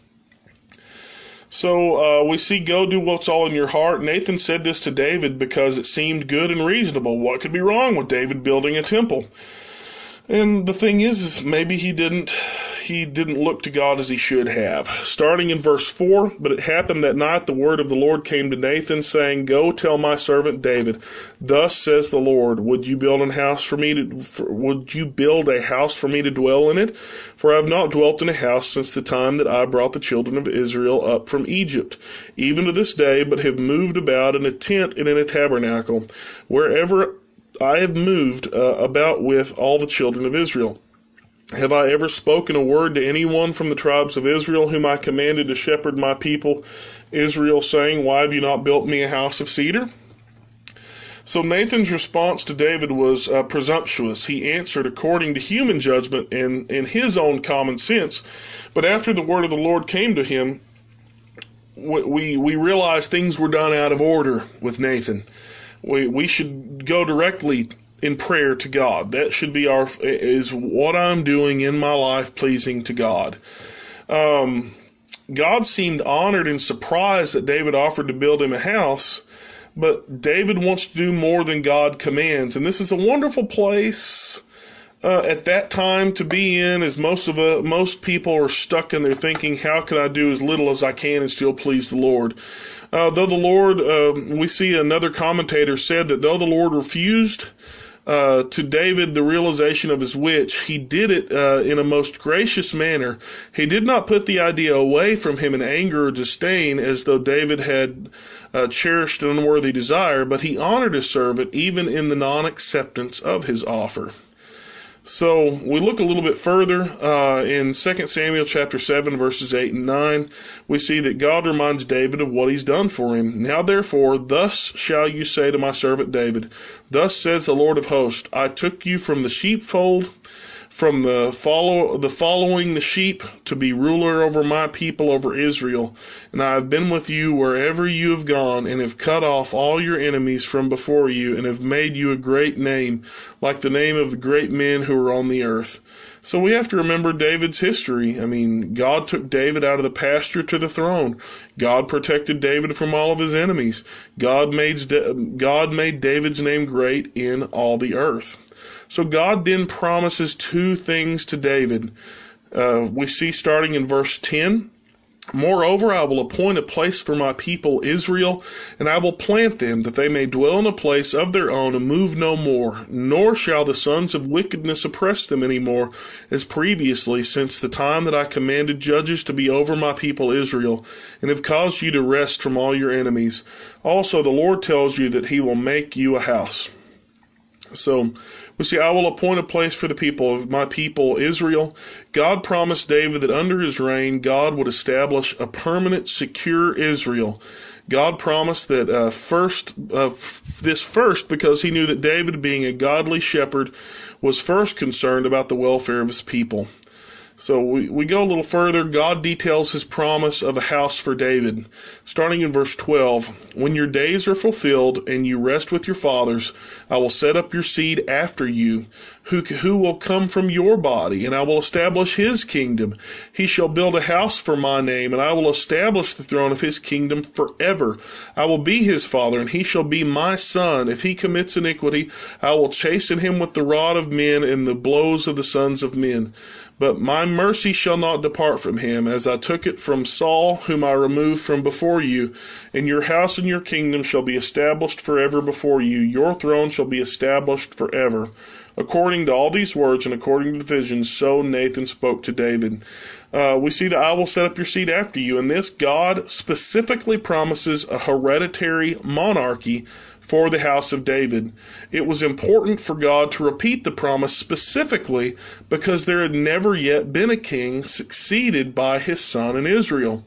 So uh, we see, go do what's all in your heart. Nathan said this to David because it seemed good and reasonable. What could be wrong with David building a temple? And the thing is, is maybe he didn't he didn't look to God as he should have. Starting in verse four, but it happened that night the word of the Lord came to Nathan, saying, "Go tell my servant David, thus says the Lord, would you build a house for me to for, would you build a house for me to dwell in it? For I have not dwelt in a house since the time that I brought the children of Israel up from Egypt, even to this day, but have moved about in a tent and in a tabernacle, wherever I have moved uh, about with all the children of Israel. Have I ever spoken a word to anyone from the tribes of Israel, whom I commanded to shepherd my people Israel, saying, why have you not built me a house of cedar?" So Nathan's response to David was uh, presumptuous. He answered according to human judgment and, and his own common sense. But after the word of the Lord came to him, we, we realized things were done out of order with Nathan. We, we should go directly in prayer to God. That should be our, is what I'm doing in my life pleasing to God. Um, God seemed honored and surprised that David offered to build him a house, but David wants to do more than God commands. And this is a wonderful place uh, at that time to be in, as most of uh, most people are stuck in their thinking, how can I do as little as I can and still please the Lord? Uh, though the Lord, uh, we see another commentator said that though the Lord refused Uh, to David the realization of his wish, he did it uh, in a most gracious manner. He did not put the idea away from him in anger or disdain, as though David had uh, cherished an unworthy desire, but he honored his servant even in the non-acceptance of his offer. So we look a little bit further uh, in Second Samuel chapter seven, verses eight and nine. We see that God reminds David of what he's done for him. "Now therefore, thus shall you say to my servant David, thus says the Lord of hosts, I took you from the sheepfold, from the follow the following the sheep, to be ruler over my people, over Israel. And I have been with you wherever you have gone, and have cut off all your enemies from before you, and have made you a great name, like the name of the great men who are on the earth. So we have to remember David's history. I mean, God took David out of the pasture to the throne. God protected David from all of his enemies. God made, God made David's name great in all the earth. So God then promises two things to David. Uh, we see starting in verse ten, "Moreover, I will appoint a place for my people Israel, and I will plant them, that they may dwell in a place of their own and move no more. Nor shall the sons of wickedness oppress them any more, as previously, since the time that I commanded judges to be over my people Israel, and have caused you to rest from all your enemies. Also the Lord tells you that he will make you a house." So we see, I will appoint a place for the people of my people Israel. God promised David that under his reign, God would establish a permanent, secure Israel. God promised that uh, first, uh, this first because he knew that David, being a godly shepherd, was first concerned about the welfare of his people. So we, we go a little further. God details his promise of a house for David. Starting in verse twelve, "When your days are fulfilled and you rest with your fathers, I will set up your seed after you, who, who will come from your body, and I will establish his kingdom. He shall build a house for my name, and I will establish the throne of his kingdom forever. I will be his father, and he shall be my son. If he commits iniquity, I will chasten him with the rod of men and the blows of the sons of men. But my mercy shall not depart from him, as I took it from Saul, whom I removed from before you. And your house and your kingdom shall be established forever before you. Your throne shall be established forever." According to all these words and according to the visions, so Nathan spoke to David. Uh, we see that I will set up your seed after you. In this, God specifically promises a hereditary monarchy for the house of David. It was important for God to repeat the promise specifically because there had never yet been a king succeeded by his son in Israel.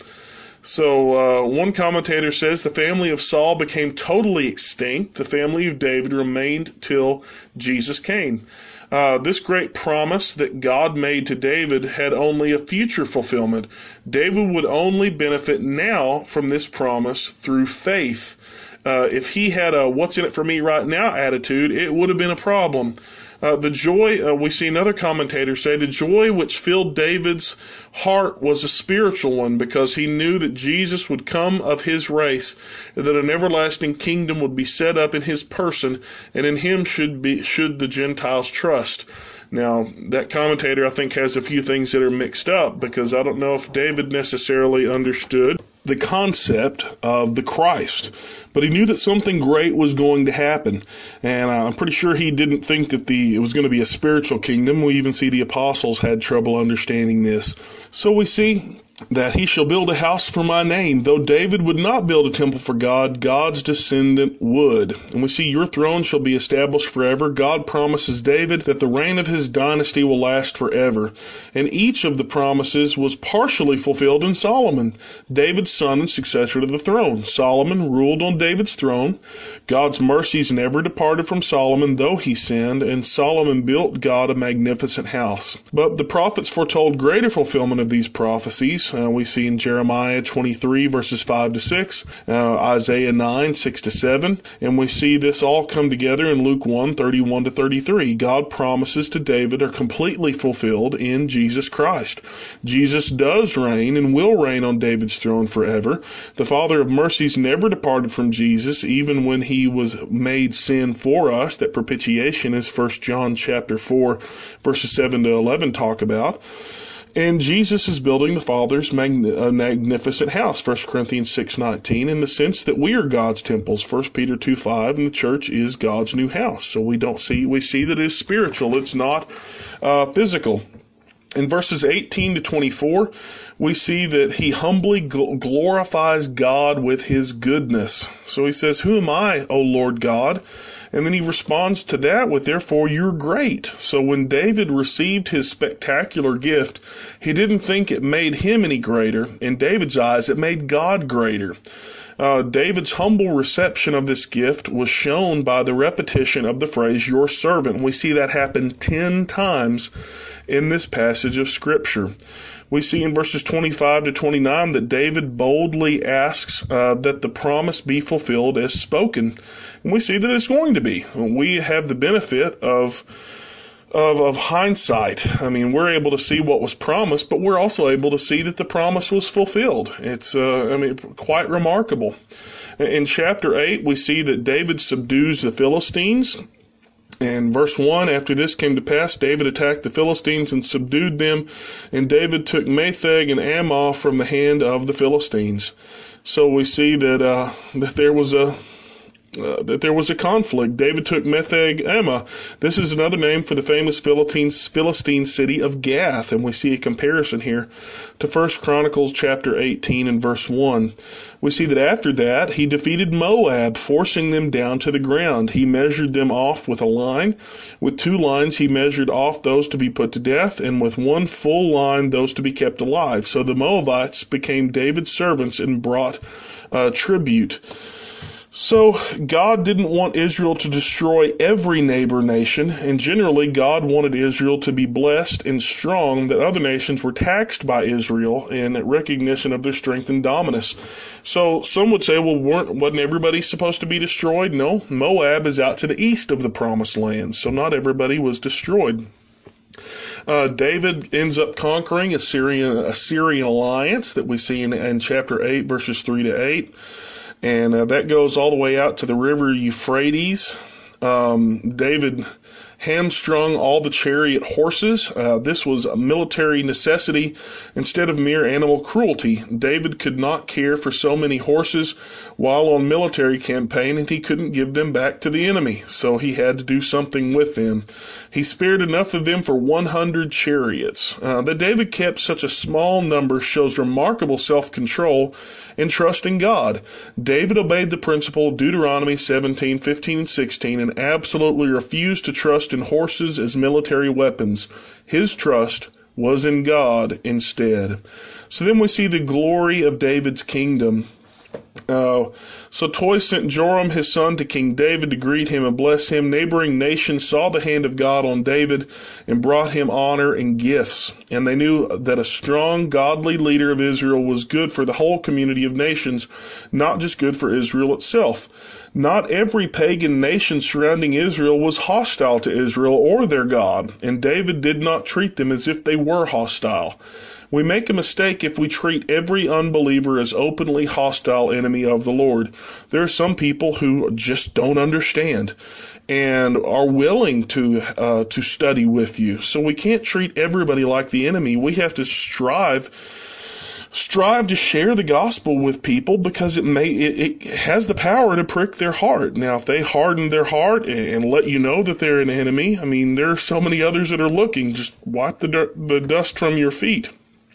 So uh, one commentator says the family of Saul became totally extinct. The family of David remained till Jesus came. Uh, this great promise that God made to David had only a future fulfillment. David would only benefit now from this promise through faith. Uh, if he had a what's in it for me right now attitude, it would have been a problem. Uh, the joy, uh, we see another commentator say, the joy which filled David's heart was a spiritual one because he knew that Jesus would come of his race, and that an everlasting kingdom would be set up in his person, and in him should be should the Gentiles trust. Now, that commentator, I think, has a few things that are mixed up because I don't know if David necessarily understood the concept of the Christ. But he knew that something great was going to happen. And uh, I'm pretty sure he didn't think that the it was going to be a spiritual kingdom. We even see the apostles had trouble understanding this. So we see that he shall build a house for my name. Though David would not build a temple for God, God's descendant would. And we see your throne shall be established forever. God promises David that the reign of his dynasty will last forever. And each of the promises was partially fulfilled in Solomon, David's son and successor to the throne. Solomon ruled on David's throne. God's mercies never departed from Solomon, though he sinned, and Solomon built God a magnificent house. But the prophets foretold greater fulfillment of these prophecies. Uh, we see in Jeremiah twenty-three, verses five to six, uh, Isaiah nine, six to seven, and we see this all come together in Luke one, thirty-one to thirty-three. God promises to David are completely fulfilled in Jesus Christ. Jesus does reign and will reign on David's throne forever. The Father of mercies never departed from Jesus, even when he was made sin for us. That propitiation is First John chapter four, verses seven to eleven talk about. And Jesus is building the Father's magn- uh, magnificent house, First Corinthians six nineteen, in the sense that we are God's temples, First Peter two five, and the church is God's new house. So we don't see, we see that it is spiritual, it's not uh, physical. In verses eighteen to twenty-four, we see that he humbly gl- glorifies God with his goodness. So he says, "Who am I, O Lord God?" And then he responds to that with, "Therefore you're great." So when David received his spectacular gift, he didn't think it made him any greater. In David's eyes, it made God greater. Uh, David's humble reception of this gift was shown by the repetition of the phrase, "your servant." And we see that happen ten times in this passage of Scripture. We see in verses twenty-five to twenty-nine that David boldly asks uh, that the promise be fulfilled as spoken. And we see that it's going to be. We have the benefit of of, of hindsight. I mean, we're able to see what was promised, but we're also able to see that the promise was fulfilled. It's, uh, I mean, quite remarkable. In chapter eight, we see that David subdues the Philistines. In verse one, after this came to pass, David attacked the Philistines and subdued them, and David took Matheg and Ammah from the hand of the Philistines. So we see that uh, that there was a Uh, that there was a conflict. David took Matheg Ammah. This is another name for the famous Philistine, Philistine city of Gath, and we see a comparison here to First Chronicles chapter eighteen and verse one. We see that after that, he defeated Moab, forcing them down to the ground. He measured them off with a line. With two lines, he measured off those to be put to death, and with one full line, those to be kept alive. So the Moabites became David's servants and brought uh, tribute. So God didn't want Israel to destroy every neighbor nation, and generally God wanted Israel to be blessed and strong, that other nations were taxed by Israel in recognition of their strength and dominance. So some would say, well, weren't, wasn't everybody supposed to be destroyed? No, Moab is out to the east of the promised land, so not everybody was destroyed. Uh, David ends up conquering a Syrian, a Syrian alliance that we see in, in chapter eight, verses three to eight. And uh, that goes all the way out to the river Euphrates. Um, David hamstrung all the chariot horses. Uh, this was a military necessity instead of mere animal cruelty. David could not care for so many horses while on military campaign, and he couldn't give them back to the enemy, so he had to do something with them. He spared enough of them for one hundred chariots. Uh, that David kept such a small number shows remarkable self-control and trust in God. David obeyed the principle of Deuteronomy seventeen, fifteen, and sixteen, and absolutely refused to trust in horses as military weapons. His trust was in God instead. So then we see the glory of David's kingdom. Uh, so Toy sent Joram his son to King David to greet him and bless him. Neighboring nations saw the hand of God on David and brought him honor and gifts. And they knew that a strong, godly leader of Israel was good for the whole community of nations, not just good for Israel itself. Not every pagan nation surrounding Israel was hostile to Israel or their God, and David did not treat them as if they were hostile. We make a mistake if we treat every unbeliever as openly hostile enemy of the Lord. There are some people who just don't understand and are willing to uh, to study with you. So we can't treat everybody like the enemy. We have to strive strive to share the gospel with people, because it may it, it has the power to prick their heart. Now, if they harden their heart and, and let you know that they're an enemy, I mean, there are so many others that are looking. Just wipe the dirt, the dust from your feet.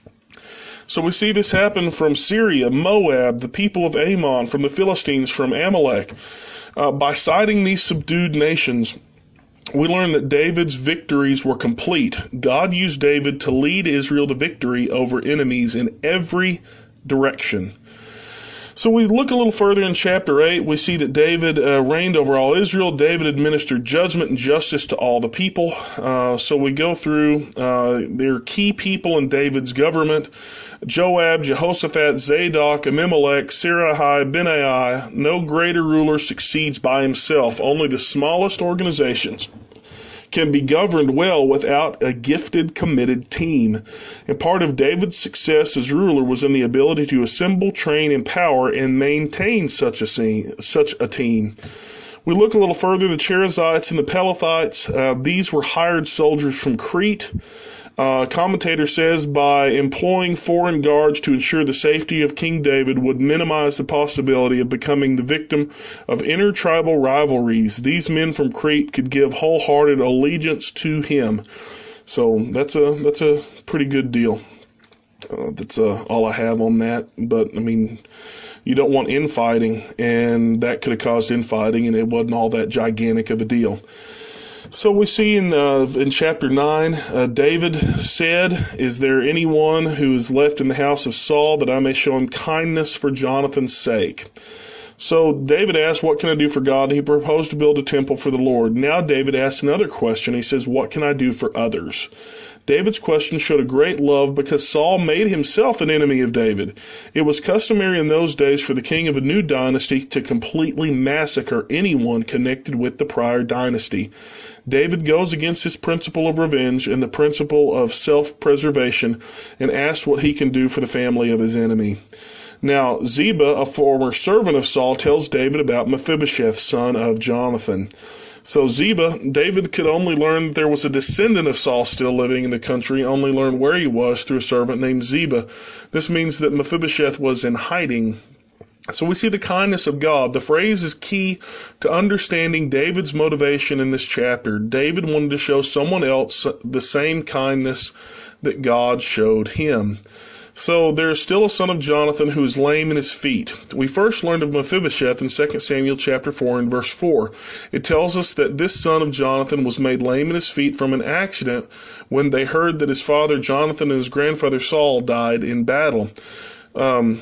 So we see this happen from Syria, Moab, the people of Ammon, from the Philistines, from Amalek. Uh, by citing these subdued nations, we learn that David's victories were complete. God used David to lead Israel to victory over enemies in every direction. So we look a little further in chapter eight, we see that David uh, reigned over all Israel. David administered judgment and justice to all the people. Uh, so we go through uh, their key people in David's government: Joab, Jehoshaphat, Zadok, Ahimelech, Sirahai, Benaiah. No greater ruler succeeds by himself. Only the smallest organizations can be governed well without a gifted, committed team. And part of David's success as ruler was in the ability to assemble, train, empower, and maintain such a scene, such a team. We look a little further, the Cherethites and the Pelethites, uh, these were hired soldiers from Crete. Uh, commentator says by employing foreign guards to ensure the safety of King David would minimize the possibility of becoming the victim of intertribal rivalries. These men from Crete could give wholehearted allegiance to him. So that's a that's a pretty good deal. Uh, that's uh, all I have on that. But I mean, you don't want infighting, and that could have caused infighting, and it wasn't all that gigantic of a deal. So we see in uh, in chapter nine, uh, David said, "Is there anyone who is left in the house of Saul that I may show him kindness for Jonathan's sake?" So David asked, "What can I do for God?" He proposed to build a temple for the Lord. Now David asks another question. He says, "What can I do for others?" David's question showed a great love because Saul made himself an enemy of David. It was customary in those days for the king of a new dynasty to completely massacre anyone connected with the prior dynasty. David goes against his principle of revenge and the principle of self-preservation and asks what he can do for the family of his enemy. Now, Ziba, a former servant of Saul, tells David about Mephibosheth, son of Jonathan. So Ziba, David could only learn that there was a descendant of Saul still living in the country, only learn where he was through a servant named Ziba. This means that Mephibosheth was in hiding. So we see the kindness of God. The phrase is key to understanding David's motivation in this chapter. David wanted to show someone else the same kindness that God showed him. So there is still a son of Jonathan who is lame in his feet. We first learned of Mephibosheth in Second Samuel chapter four and verse four. It tells us that this son of Jonathan was made lame in his feet from an accident when they heard that his father Jonathan and his grandfather Saul died in battle. Um...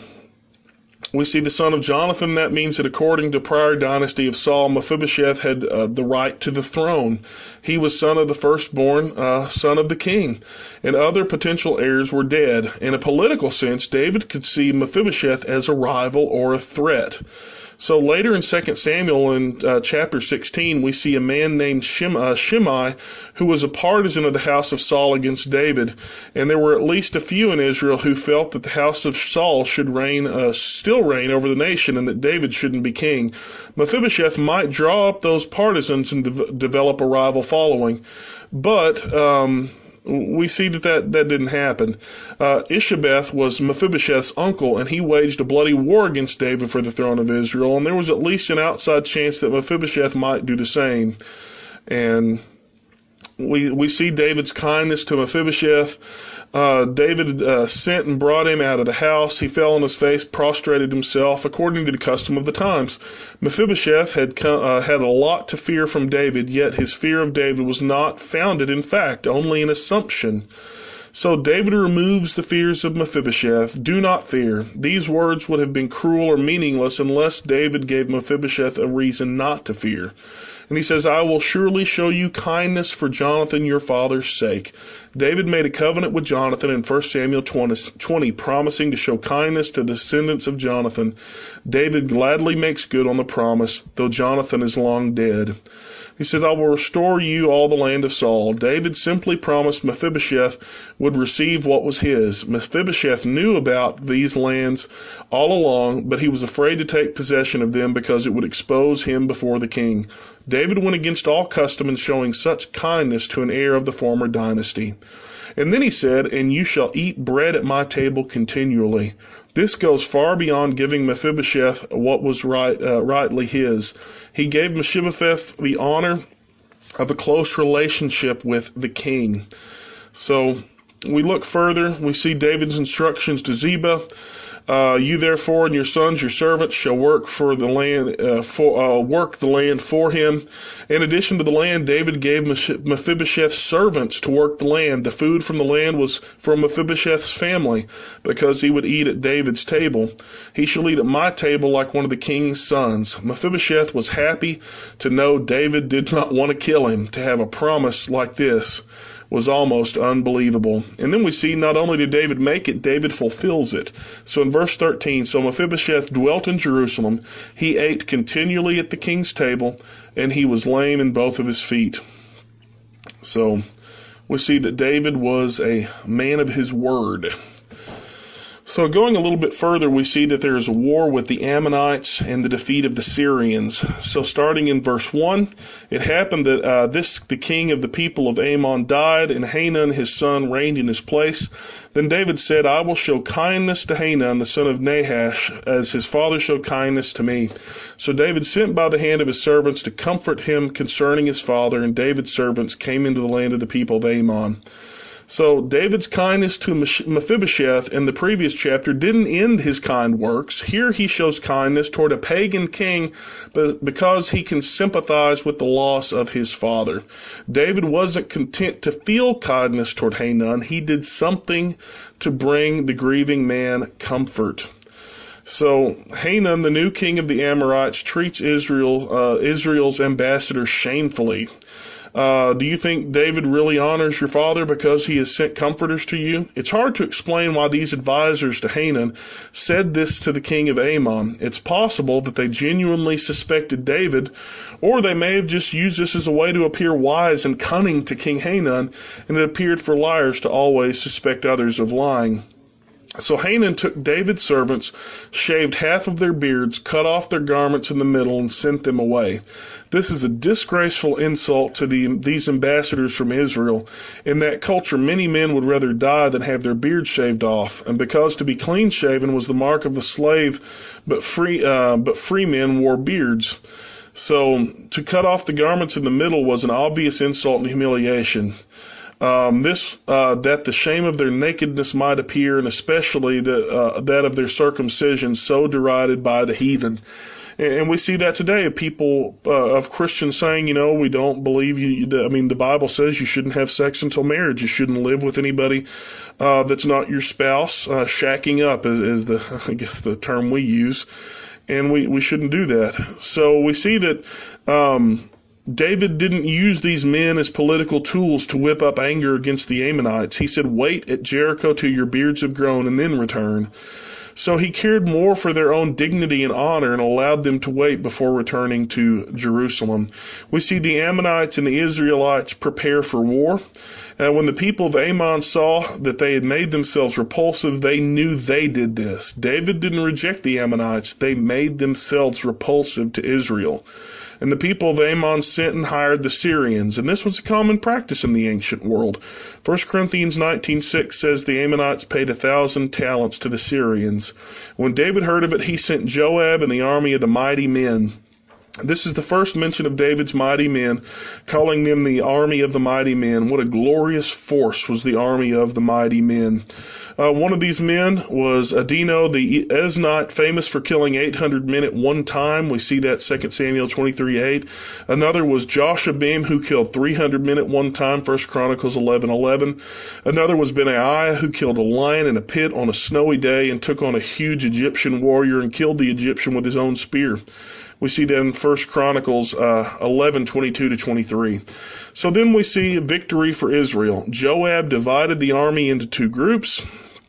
We see the son of Jonathan. That means that according to prior dynasty of Saul, Mephibosheth had uh, the right to the throne. He was son of the firstborn, uh, son of the king, and other potential heirs were dead. In a political sense, David could see Mephibosheth as a rival or a threat. So later in Second Samuel in uh, chapter sixteen, we see a man named Shim- uh, Shimei who was a partisan of the house of Saul against David. And there were at least a few in Israel who felt that the house of Saul should reign, uh, still reign over the nation and that David shouldn't be king. Mephibosheth might draw up those partisans and de- develop a rival following. But, um... we see that that, that didn't happen. Uh, Ishabeth was Mephibosheth's uncle, and he waged a bloody war against David for the throne of Israel, and there was at least an outside chance that Mephibosheth might do the same. And we we see David's kindness to Mephibosheth. Uh, David uh, sent and brought him out of the house. He fell on his face, prostrated himself, according to the custom of the times. Mephibosheth had come, uh, had a lot to fear from David, yet his fear of David was not founded in fact, only an assumption. So David removes the fears of Mephibosheth. Do not fear. These words would have been cruel or meaningless unless David gave Mephibosheth a reason not to fear. And he says, I will surely show you kindness for Jonathan your father's sake. David made a covenant with Jonathan in First Samuel twenty, promising to show kindness to the descendants of Jonathan. David gladly makes good on the promise, though Jonathan is long dead. He says, I will restore you all the land of Saul. David simply promised Mephibosheth would receive what was his. Mephibosheth knew about these lands all along, but he was afraid to take possession of them because it would expose him before the king. David went against all custom in showing such kindness to an heir of the former dynasty. And then he said, and you shall eat bread at my table continually. This goes far beyond giving Mephibosheth what was right, uh, rightly his. He gave Mephibosheth the honor of a close relationship with the king. So we look further, we see David's instructions to Ziba. Uh, you therefore and your sons, your servants, shall work for the land, uh, for uh, work the land for him. In addition to the land, David gave Mephibosheth's servants to work the land. The food from the land was from Mephibosheth's family, because he would eat at David's table. He shall eat at my table like one of the king's sons. Mephibosheth was happy to know David did not want to kill him. To have a promise like this was almost unbelievable. And then we see not only did David make it, David fulfills it. So in verse thirteen, so Mephibosheth dwelt in Jerusalem. He ate continually at the king's table, and he was lame in both of his feet. So we see that David was a man of his word. So going a little bit further, we see that there is a war with the Ammonites and the defeat of the Syrians. So starting in verse one, it happened that uh, this the king of the people of Ammon died, and Hanun his son reigned in his place. Then David said, I will show kindness to Hanun the son of Nahash, as his father showed kindness to me. So David sent by the hand of his servants to comfort him concerning his father, and David's servants came into the land of the people of Ammon. So David's kindness to Mephibosheth in the previous chapter didn't end his kind works. Here he shows kindness toward a pagan king because he can sympathize with the loss of his father. David wasn't content to feel kindness toward Hanun. He did something to bring the grieving man comfort. So Hanun, the new king of the Amorites, treats Israel, uh, Israel's ambassador shamefully. Uh, do you think David really honors your father because he has sent comforters to you? It's hard to explain why these advisors to Hanun said this to the king of Ammon. It's possible that they genuinely suspected David, or they may have just used this as a way to appear wise and cunning to King Hanun, and it appeared for liars to always suspect others of lying. So Hanun took David's servants, shaved half of their beards, cut off their garments in the middle, and sent them away. This is a disgraceful insult to the, these ambassadors from Israel. In that culture, many men would rather die than have their beards shaved off, and because to be clean-shaven was the mark of a slave, but free, uh, but free men wore beards. So to cut off the garments in the middle was an obvious insult and humiliation. Um, this, uh, that the shame of their nakedness might appear, and especially the, uh, that of their circumcision, so derided by the heathen. And, and we see that today, people, uh, of Christians saying, you know, we don't believe you, the, I mean, the Bible says you shouldn't have sex until marriage. You shouldn't live with anybody, uh, that's not your spouse. Uh, shacking up is, is the, I guess the term we use. And we, we shouldn't do that. So we see that, um, David didn't use these men as political tools to whip up anger against the Ammonites. He said, wait at Jericho till your beards have grown and then return. So he cared more for their own dignity and honor and allowed them to wait before returning to Jerusalem. We see the Ammonites and the Israelites prepare for war. Uh, when the people of Ammon saw that they had made themselves repulsive, they knew they did this. David didn't reject the Ammonites. They made themselves repulsive to Israel. And the people of Ammon sent and hired the Syrians, and this was a common practice in the ancient world. First Corinthians nineteen six says the Ammonites paid a thousand talents to the Syrians. When David heard of it, he sent Joab and the army of the mighty men. This is the first mention of David's mighty men, calling them the army of the mighty men. What a glorious force was the army of the mighty men. Uh, one of these men was Adino the Eznite, famous for killing eight hundred men at one time. We see that Second Samuel twenty-three eight. Another was Joshabim, who killed three hundred men at one time, First Chronicles eleven eleven. Another was Benaiah, who killed a lion in a pit on a snowy day and took on a huge Egyptian warrior and killed the Egyptian with his own spear. We see that in First Chronicles uh, eleven twenty-two to twenty-three. So then we see victory for Israel. Joab divided the army into two groups.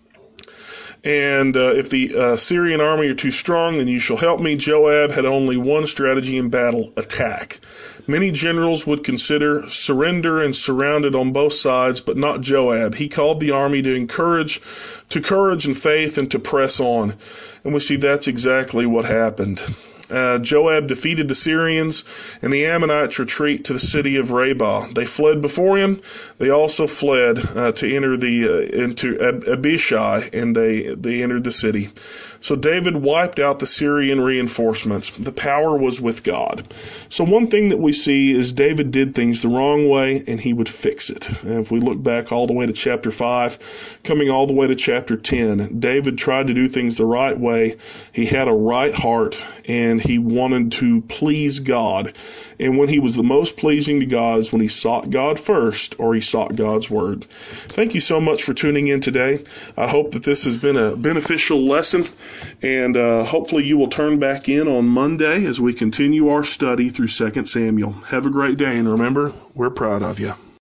And uh, if the uh, Syrian army are too strong, then you shall help me. Joab had only one strategy in battle: attack. Many generals would consider surrender and surrounded on both sides, but not Joab. He called the army to encourage, to courage and faith, and to press on. And we see that's exactly what happened. Uh, Joab defeated the Syrians, and the Ammonites retreat to the city of Rabbah. They fled before him. They also fled uh, to enter the uh, into Ab- Abishai, and they they entered the city. So David wiped out the Syrian reinforcements. The power was with God. So one thing that we see is David did things the wrong way, and he would fix it. And if we look back all the way to chapter five, coming all the way to chapter ten, David tried to do things the right way. He had a right heart, and he wanted to please God. And when he was the most pleasing to God is when he sought God first, or he sought God's word. Thank you so much for tuning in today. I hope that this has been a beneficial lesson, and uh, hopefully you will turn back in on Monday as we continue our study through Second Samuel. Have a great day, and remember, we're proud of you.